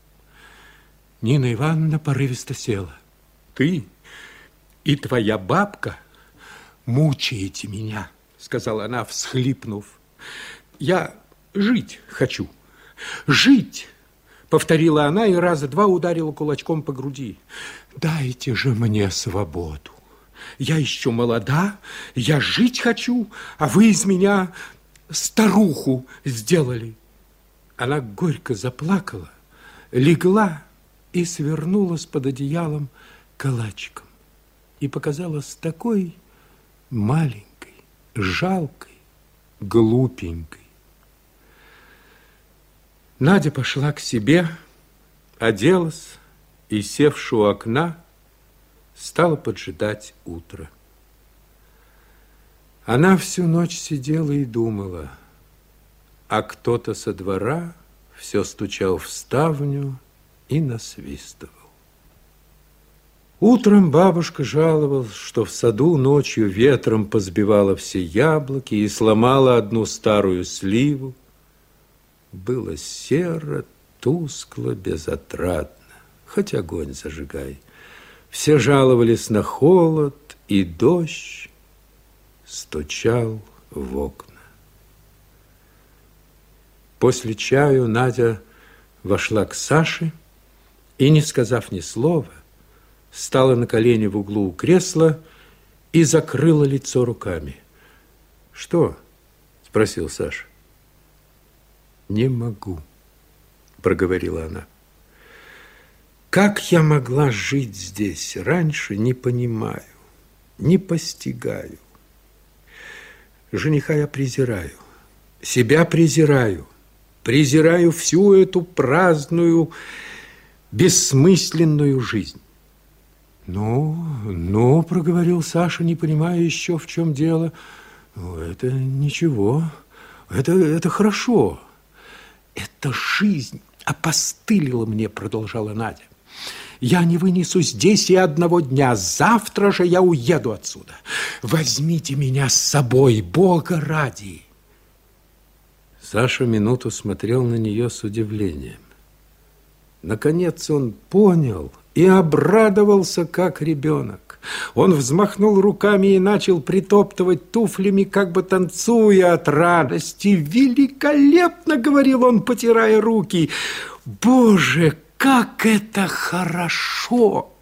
Нина Ивановна порывисто села. Ты и твоя бабка мучаете меня, сказала она, всхлипнув. Я жить хочу. Жить, повторила она и раза два ударила кулачком по груди. Дайте же мне свободу. Я еще молода, я жить хочу, а вы из меня старуху сделали. Она горько заплакала, легла и свернулась под одеялом калачиком. И показалась такой маленькой, жалкой, глупенькой. Надя пошла к себе, оделась и, севши у окна, стала поджидать утро. Она всю ночь сидела и думала, а кто-то со двора все стучал в ставню и насвистывал. Утром бабушка жаловалась, что в саду ночью ветром позбивала все яблоки и сломала одну старую сливу. Было серо, тускло, безотрадно, хоть огонь зажигай. Все жаловались на холод, и дождь стучал в окна. После чаю Надя вошла к Саше и, не сказав ни слова, стала на колени в углу у кресла и закрыла лицо руками. «Что?» – спросил Саша. «Не могу», – проговорила она. «Как я могла жить здесь раньше, не понимаю, не постигаю. Жениха я презираю, себя презираю, презираю всю эту праздную, бессмысленную жизнь». Ну, проговорил Саша, не понимая еще, в чем дело. Это ничего, это хорошо. Эта жизнь опостылила мне, продолжала Надя. Я не вынесу здесь и одного дня. Завтра же я уеду отсюда. Возьмите меня с собой, Бога ради. Саша минуту смотрел на нее с удивлением. Наконец он понял и обрадовался, как ребенок. Он взмахнул руками и начал притоптывать туфлями, как бы танцуя от радости. «Великолепно!» — говорил он, потирая руки. «Боже, как это хорошо!»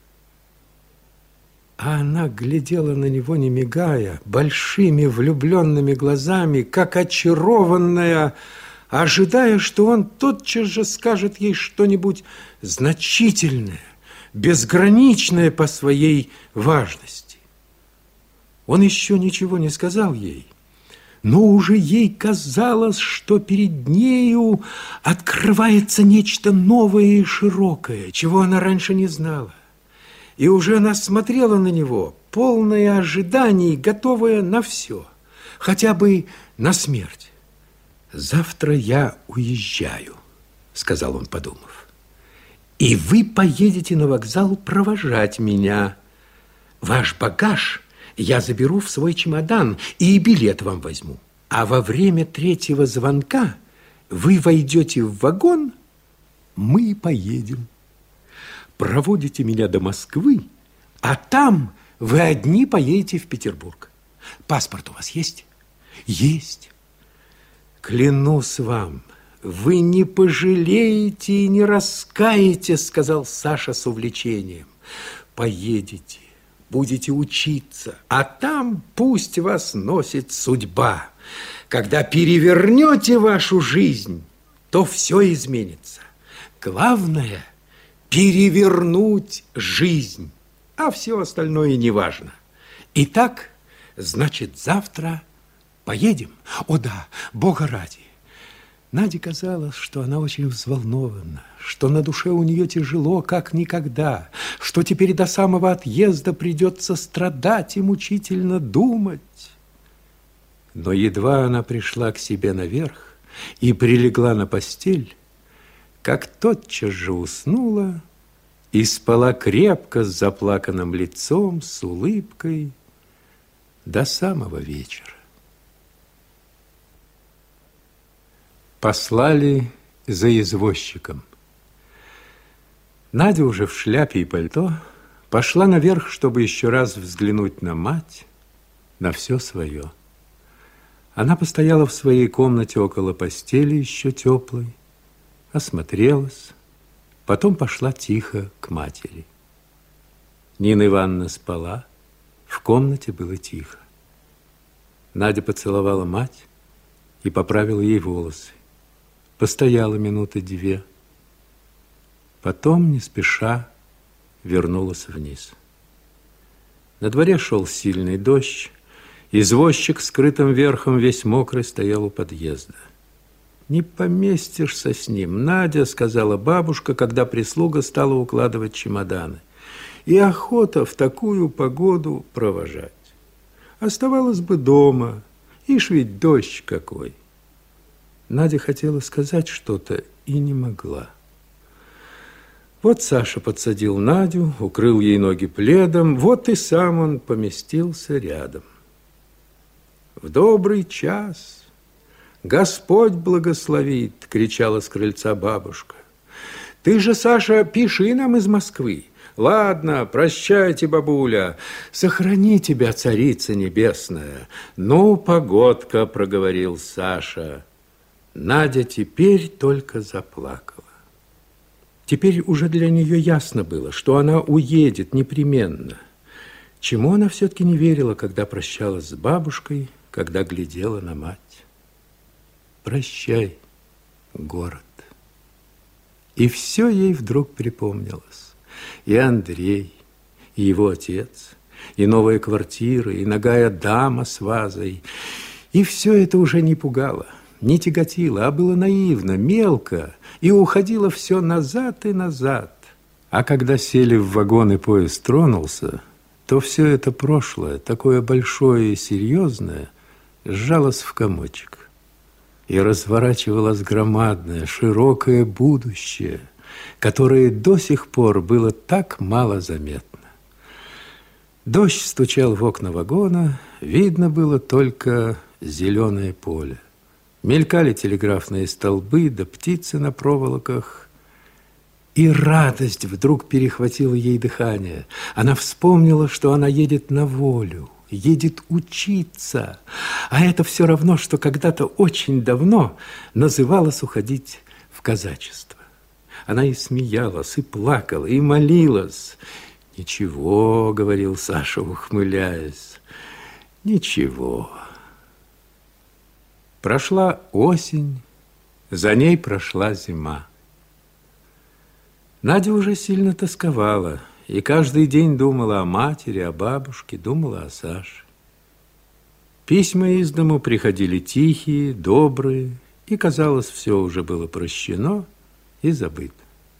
А она глядела на него, не мигая, большими влюбленными глазами, как очарованная, ожидая, что он тотчас же скажет ей что-нибудь значительное, безграничное по своей важности. Он еще ничего не сказал ей, но уже ей казалось, что перед нею открывается нечто новое и широкое, чего она раньше не знала. И уже она смотрела на него, полная ожиданий, готовая на все, хотя бы на смерть. «Завтра я уезжаю», — сказал он, подумав. «И вы поедете на вокзал провожать меня. Ваш багаж я заберу в свой чемодан и билет вам возьму. А во время третьего звонка вы войдете в вагон, мы поедем. Проводите меня до Москвы, а там вы одни поедете в Петербург. Паспорт у вас есть?» «Есть». «Клянусь вам, вы не пожалеете и не раскаетесь», сказал Саша с увлечением. «Поедете, будете учиться, а там пусть вас носит судьба. Когда перевернете вашу жизнь, то все изменится. Главное – перевернуть жизнь, а все остальное не важно. Итак, значит, завтра поедем? О да, Бога ради». Наде казалось, что она очень взволнована, что на душе у нее тяжело, как никогда, что теперь до самого отъезда придется страдать и мучительно думать. Но едва она пришла к себе наверх и прилегла на постель, как тотчас же уснула и спала крепко с заплаканным лицом, с улыбкой до самого вечера. Послали за извозчиком. Надя уже в шляпе и пальто пошла наверх, чтобы еще раз взглянуть на мать, на все свое. Она постояла в своей комнате около постели, еще теплой, осмотрелась, потом пошла тихо к матери. Нина Ивановна спала, в комнате было тихо. Надя поцеловала мать и поправила ей волосы. Постояла минуты 2. Потом, не спеша, вернулась вниз. На дворе шел сильный дождь. Извозчик с скрытым верхом, весь мокрый, стоял у подъезда. «Не поместишься с ним, Надя», — сказала бабушка, когда прислуга стала укладывать чемоданы. «И охота в такую погоду провожать. Оставалось бы дома, ишь ведь дождь какой». Надя хотела сказать что-то и не могла. Вот Саша подсадил Надю, укрыл ей ноги пледом, вот и сам он поместился рядом. «В добрый час! Господь благословит!» — кричала с крыльца бабушка. «Ты же, Саша, пиши нам из Москвы. Ладно, прощайте, бабуля. Сохрани тебя, царица небесная. Ну, погодка!» — проговорил Саша. Надя теперь только заплакала. Теперь уже для нее ясно было, что она уедет непременно. Чему она все-таки не верила, когда прощалась с бабушкой, когда глядела на мать. Прощай, город. И все ей вдруг припомнилось. И Андрей, и его отец, и новая квартира, и нагая дама с вазой. И все это уже не пугало, не тяготило, а было наивно, мелко, и уходило все назад и назад. А когда сели в вагон и поезд тронулся, то все это прошлое, такое большое и серьезное, сжалось в комочек. И разворачивалось громадное, широкое будущее, которое до сих пор было так мало заметно. Дождь стучал в окна вагона, видно было только зеленое поле. Мелькали телеграфные столбы, да птицы на проволоках. И радость вдруг перехватила ей дыхание. Она вспомнила, что она едет на волю, едет учиться. А это все равно, что когда-то очень давно называлось уходить в казачество. Она и смеялась, и плакала, и молилась. «Ничего», — говорил Саша, ухмыляясь, — «ничего». Прошла осень, за ней прошла зима. Надя уже сильно тосковала и каждый день думала о матери, о бабушке, думала о Саше. Письма из дому приходили тихие, добрые, и, казалось, все уже было прощено и забыто.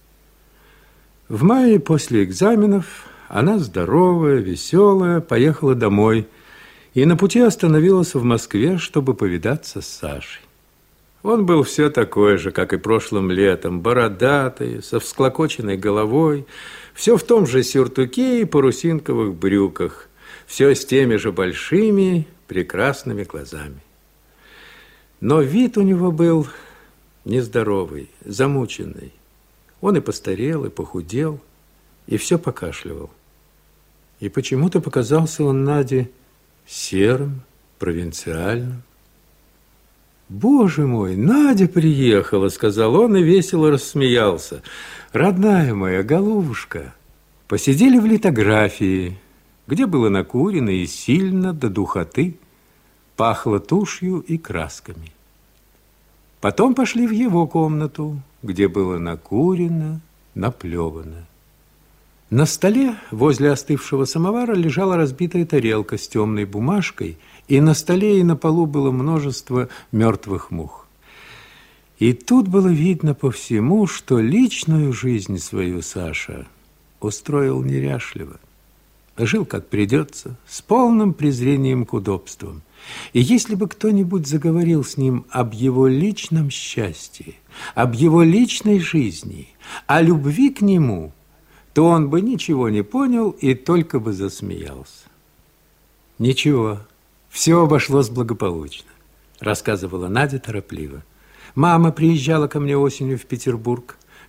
В мае после экзаменов она, здоровая, веселая, поехала домой и на пути остановилась в Москве, чтобы повидаться с Сашей. Он был все такой же, как и прошлым летом, бородатый, со всклокоченной головой, все в том же сюртуке и парусинковых брюках, все с теми же большими, прекрасными глазами. Но вид у него был нездоровый, замученный. Он и постарел, и похудел, и все покашливал. И почему-то показался он Наде серым, провинциальным. «Боже мой, Надя приехала», — сказал он и весело рассмеялся. «Родная моя голубушка». Посидели в литографии, где было накурено и сильно до духоты, пахло тушью и красками. Потом пошли в его комнату, где было накурено, наплевано. На столе возле остывшего самовара лежала разбитая тарелка с темной бумажкой, и на столе и на полу было множество мертвых мух. И тут было видно по всему, что личную жизнь свою Саша устроил неряшливо. Жил как придется, с полным презрением к удобствам. И если бы кто-нибудь заговорил с ним об его личном счастье, об его личной жизни, о любви к нему, то он бы ничего не понял и только бы засмеялся. «Ничего, все обошлось благополучно», рассказывала Надя торопливо. «Мама приезжала ко мне осенью в Петербург,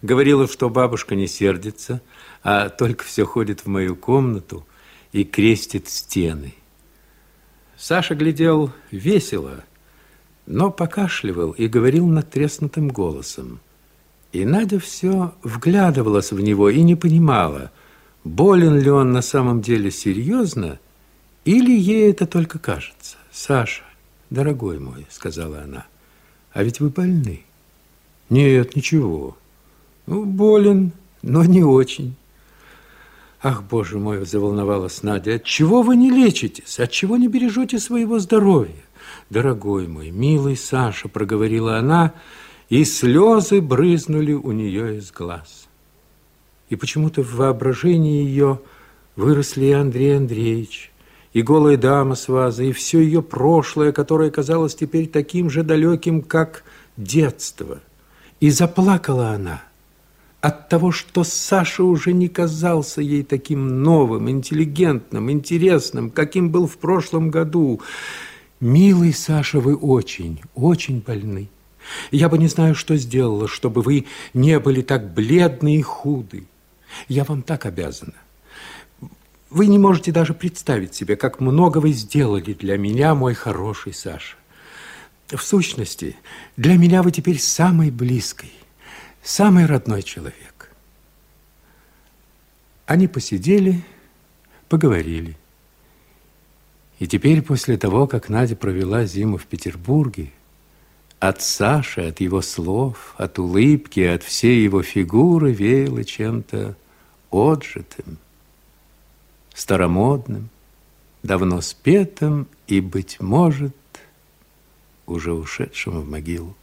Говорила, что бабушка не сердится, а только все ходит в мою комнату и крестит стены. Саша глядел весело, но покашливал и говорил надтреснутым голосом. И Надя все вглядывалась в него и не понимала, болен ли он на самом деле серьезно, или ей это только кажется. «Саша, дорогой мой, — сказала она, — а ведь вы больны». «Нет, ничего. Ну, болен, но не очень». «Ах, Боже мой, — заволновалась Надя, — отчего вы не лечитесь? Отчего не бережете своего здоровья?» «Дорогой мой, милый Саша, — проговорила она, и слезы брызнули у нее из глаз. И почему-то в воображении ее выросли и Андрей Андреевич, и голая дама с вазой, и все ее прошлое, которое казалось теперь таким же далеким, как детство. И заплакала она от того, что Саша уже не казался ей таким новым, интеллигентным, интересным, каким был в прошлом году. «Милый Саша, вы очень, очень больны. Я бы не знаю, что сделала, чтобы вы не были так бледны и худы. Я вам так обязана. Вы не можете даже представить себе, как много вы сделали для меня, мой хороший Саша. В сущности, для меня вы теперь самый близкий, самый родной человек». Они посидели, поговорили. И теперь, после того, как Надя провела зиму в Петербурге, от Саши, от его слов, от улыбки, от всей его фигуры веяло чем-то отжитым, старомодным, давно спетым и, быть может, уже ушедшим в могилу.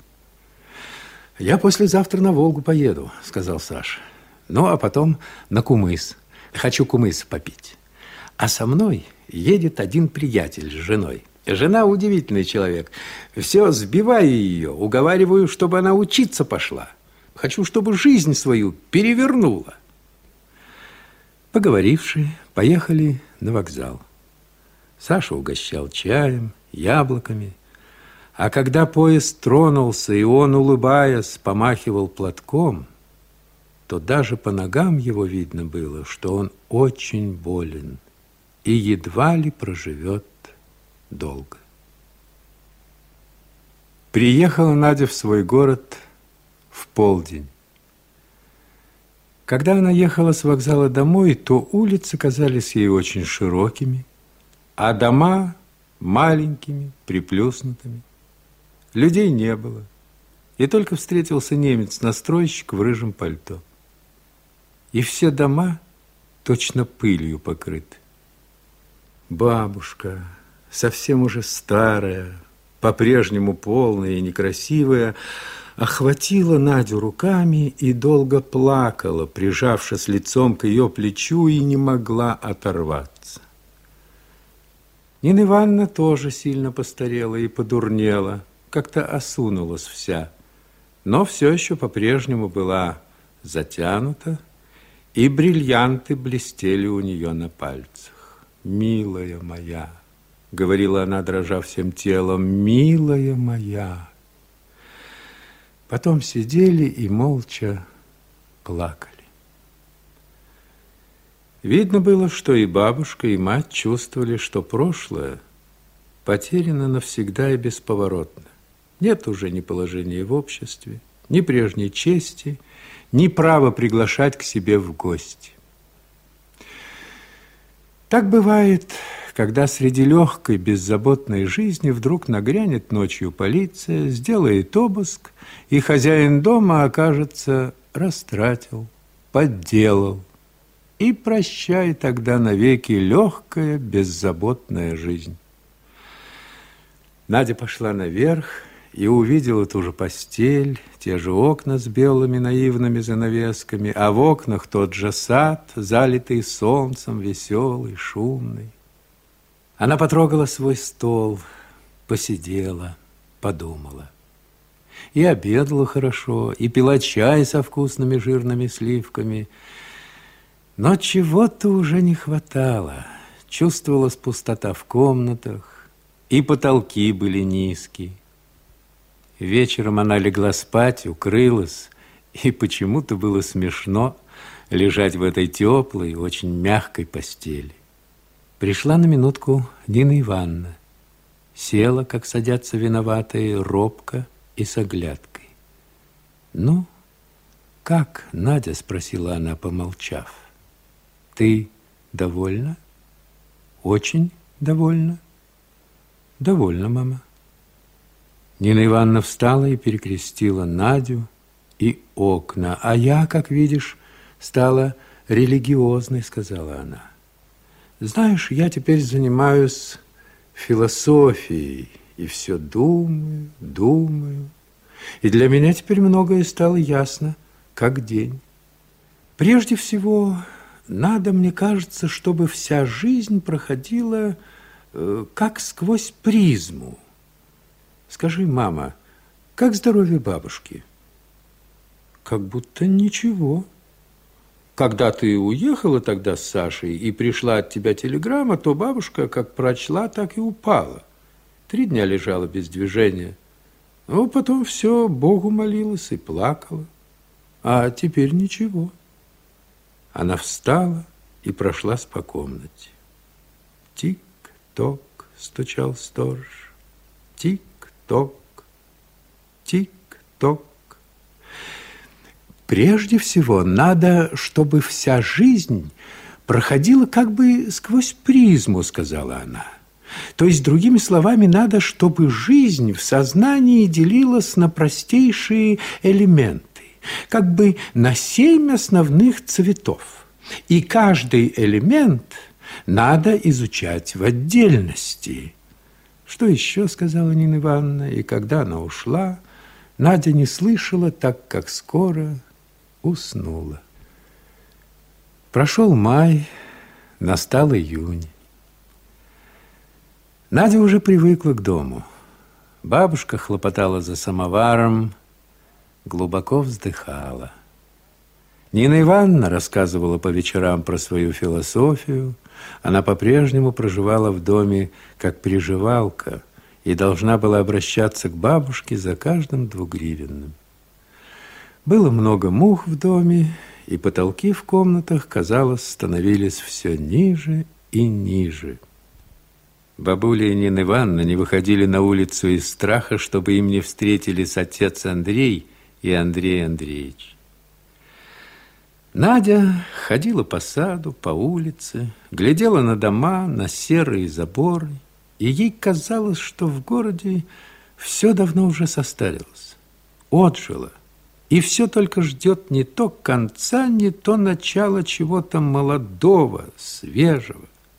«Я послезавтра на Волгу поеду, — сказал Саша. Ну, а потом на кумыс. Хочу кумыс попить. А со мной едет один приятель с женой. Жена удивительный человек. Все сбиваю ее, уговариваю, чтобы она учиться пошла. Хочу, чтобы жизнь свою перевернула». Поговоривши, поехали на вокзал. Саша угощал чаем, яблоками. А когда поезд тронулся, и он, улыбаясь, помахивал платком, то даже по ногам его видно было, что он очень болен и едва ли проживет долго. Приехала Надя в свой город в полдень. Когда она ехала с вокзала домой, то улицы казались ей очень широкими, а дома маленькими, приплюснутыми. Людей не было, и только встретился немец-настройщик в рыжем пальто. И все дома точно пылью покрыты. Бабушка, совсем уже старая, по-прежнему полная и некрасивая, охватила Надю руками и долго плакала, прижавшись лицом к ее плечу, и не могла оторваться. Нина Ивановна тоже сильно постарела и подурнела, как-то осунулась вся, но все еще по-прежнему была затянута, и бриллианты блестели у нее на пальцах. «Милая моя», — говорила она, дрожа всем телом, — «милая моя». Потом сидели и молча плакали. Видно было, что и бабушка, и мать чувствовали, что прошлое потеряно навсегда и бесповоротно. Нет уже ни положения в обществе, ни прежней чести, ни права приглашать к себе в гости. Так бывает, когда среди легкой, беззаботной жизни вдруг нагрянет ночью полиция, сделает обыск, и хозяин дома, окажется, растратил, подделал. И прощай тогда навеки легкая, беззаботная жизнь. Надя пошла наверх и увидела ту же постель, те же окна с белыми наивными занавесками, а в окнах тот же сад, залитый солнцем, веселый, шумный. Она потрогала свой стол, посидела, подумала. И обедала хорошо, и пила чай со вкусными жирными сливками. Но чего-то уже не хватало. Чувствовалась пустота в комнатах, и потолки были низкие. Вечером она легла спать, укрылась И почему-то было смешно лежать в этой теплой, очень мягкой постели. Пришла на минутку Нина Ивановна. Села, как садятся виноватые, робко и с оглядкой. «Ну, как, Надя?» – спросила она, помолчав. «Ты довольна? Очень довольна?» «Довольна, мама». Нина Ивановна встала и перекрестила Надю и окна. «А я, как видишь, стала религиозной», – сказала она. «Знаешь, я теперь занимаюсь философией и все думаю, думаю. И для меня теперь многое стало ясно, как день. Прежде всего, надо, мне кажется, чтобы вся жизнь проходила как сквозь призму. Скажи, мама, как здоровье бабушки?» «Как будто ничего. Когда ты уехала тогда с Сашей и пришла от тебя телеграмма, то бабушка как прочла, так и упала. 3 дня лежала без движения. Но потом все Богу молилась и плакала. А теперь ничего». Она встала и прошлась по комнате. «Тик-ток», стучал сторож. «Тик-ток, тик-ток». Прежде всего, надо, чтобы вся жизнь проходила как бы сквозь призму, сказала она. То есть, другими словами, надо, чтобы жизнь в сознании делилась на простейшие элементы, как бы на 7 основных цветов. И каждый элемент надо изучать в отдельности. Что еще, сказала Нина Ивановна, и когда она ушла, Надя не слышала, так как скоро уснула. Прошел май, настал июнь. Надя уже привыкла к дому. Бабушка хлопотала за самоваром, глубоко вздыхала. Нина Ивановна рассказывала по вечерам про свою философию. Она по-прежнему проживала в доме как приживалка и должна была обращаться к бабушке за каждым 2-гривенным. Было много мух в доме, и потолки в комнатах, казалось, становились все ниже и ниже. Бабуля и Нина Ивановна не выходили на улицу из страха, чтобы им не встретились отец Андрей и Андрей Андреевич. Надя ходила по саду, по улице, глядела на дома, на серые заборы, и ей казалось, что в городе все давно уже состарилось, отжило, и все только ждет не то конца, не то начала чего-то молодого, свежего.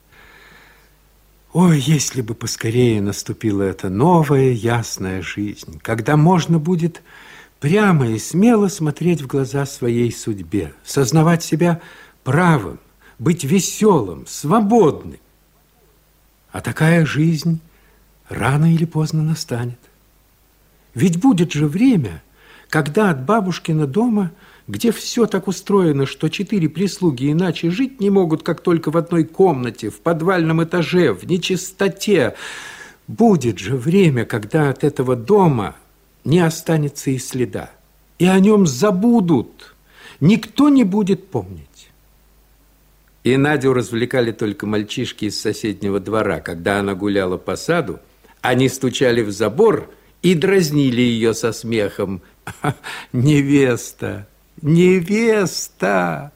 Ой, если бы поскорее наступила эта новая ясная жизнь, когда можно будет прямо и смело смотреть в глаза своей судьбе, сознавать себя правым, быть веселым, свободным. А такая жизнь рано или поздно настанет. Ведь будет же время, когда от бабушкина дома, где все так устроено, что 4 прислуги иначе жить не могут, как только в одной комнате, в подвальном этаже, в нечистоте, будет же время, когда от этого дома не останется и следа, и о нем забудут, никто не будет помнить. И Надю развлекали только мальчишки из соседнего двора. Когда она гуляла по саду, они стучали в забор и дразнили ее со смехом. «Невеста! Невеста!»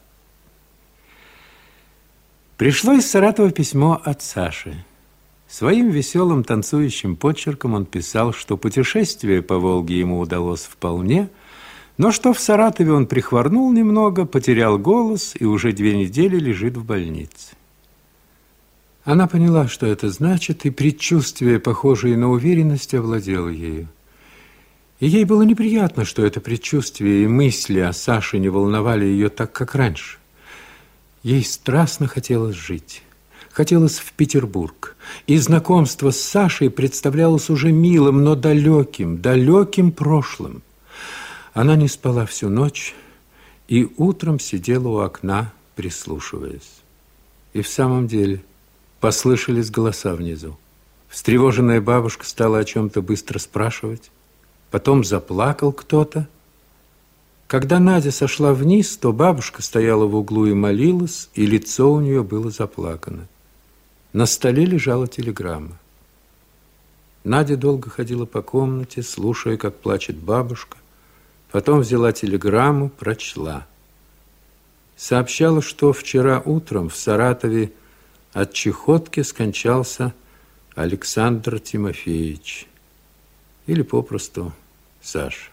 Пришло из Саратова письмо от Саши. Своим веселым танцующим почерком он писал, что путешествие по Волге ему удалось вполне, но что в Саратове он прихворнул немного, потерял голос и уже 2 недели лежит в больнице. Она поняла, что это значит, и предчувствие, похожее на уверенность, овладело ею. И ей было неприятно, что это предчувствие и мысли о Саше не волновали ее так, как раньше. Ей страстно хотелось жить. Хотелось в Петербург. И знакомство с Сашей представлялось уже милым, но далеким прошлым. Она не спала всю ночь и утром сидела у окна, прислушиваясь. И в самом деле послышались голоса внизу. Встревоженная бабушка стала о чем-то быстро спрашивать. Потом заплакал кто-то. Когда Надя сошла вниз, то бабушка стояла в углу и молилась, и лицо у нее было заплакано. На столе лежала телеграмма. Надя долго ходила по комнате, слушая, как плачет бабушка. Потом взяла телеграмму, прочла. Сообщала, что вчера утром в Саратове от чехотки скончался Александр Тимофеевич, или попросту Саша.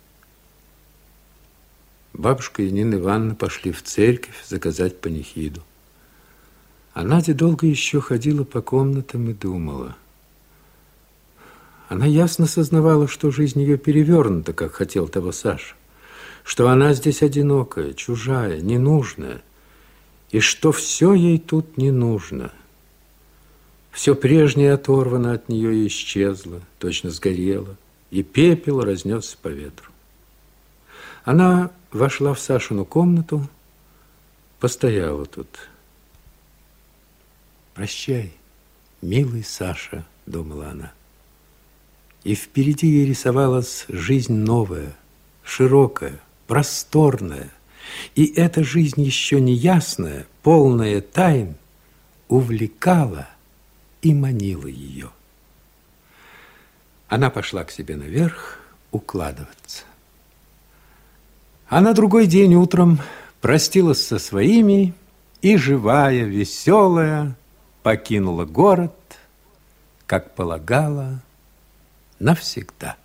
Бабушка и Нина Ивановна пошли в церковь заказать панихиду. А Надя долго еще ходила по комнатам и думала. Она ясно сознавала, что жизнь ее перевернута, как хотел того Саша, что она здесь одинокая, чужая, ненужная, и что все ей тут не нужно. Все прежнее оторвано от нее и исчезло, точно сгорело, и пепел разнесся по ветру. Она вошла в Сашину комнату, постояла тут. «Прощай, милый Саша», — думала она. И впереди ей рисовалась жизнь новая, широкая, просторная. И эта жизнь еще неясная, полная тайн, увлекала и манила ее. Она пошла к себе наверх укладываться. А на другой день утром простилась со своими и, живая, веселая, покинула город, как полагала, навсегда.